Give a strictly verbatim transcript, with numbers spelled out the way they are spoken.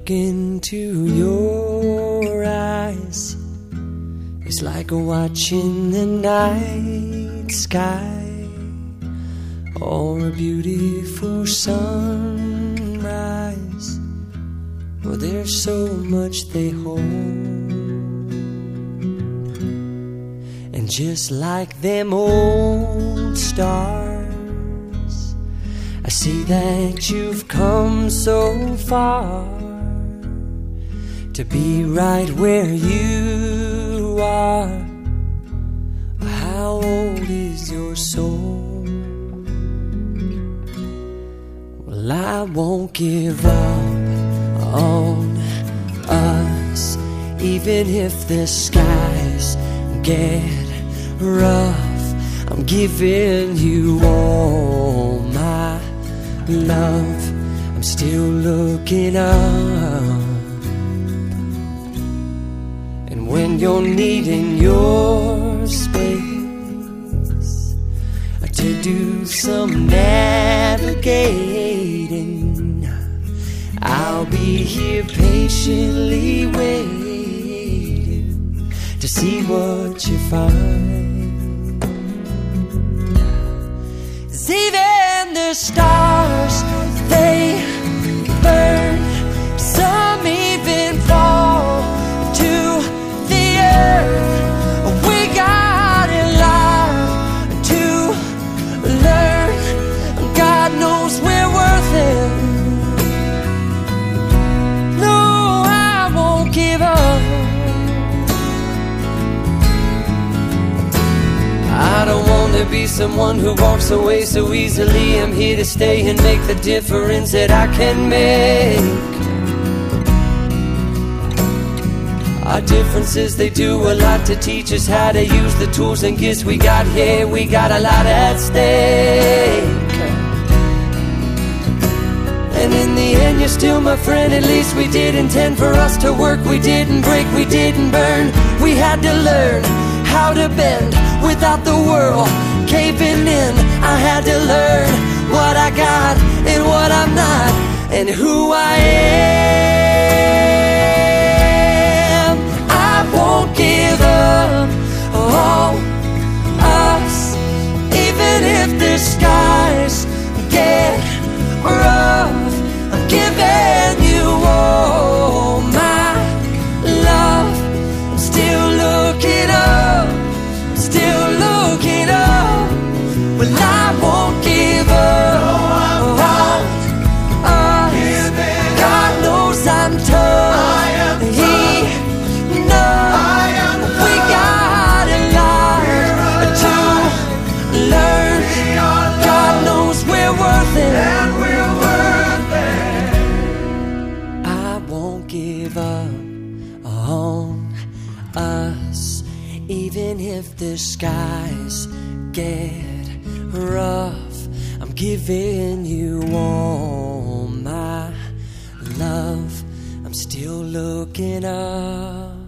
look into your eyes, it's like watching the night sky or a beautiful sunrise. Oh, there's so much they hold, and just like them old stars, I see that you've come so far to be right where you are. How old is your soul? Well, I won't give up on us, even if the skies get rough. I'm giving you all my love. I'm still looking up, and when you're needing your space to do some navigating, I'll be here patiently waiting to see what you find. 'Cause even the stars, they burn, some even fall to the earth. We got a lot to learn. God knows we're worth it. No, I won't give up. I don't want to be someone who walks away so easily. I'm here to stay and make the difference that I can make. Our differences, they do a lot to teach us how to use the tools and gifts we got here. We got a lot at stake, and in the end you're still my friend. At least we did intend for us to work. We didn't break, we didn't burn. We had to learn how to bend without the world caving in. I had to learn what I got and what I'm not, and who I am. I won't give up on us, even if the skies get rough. I'm giving you all my love. I'm still looking up, still looking up. Well, I won't give up on us. God knows I'm tough. He knows we got a lot to learn. God knows we're worth it. I won't give up on us, even if the skies get rough. I'm giving you all my love. I'm still looking up.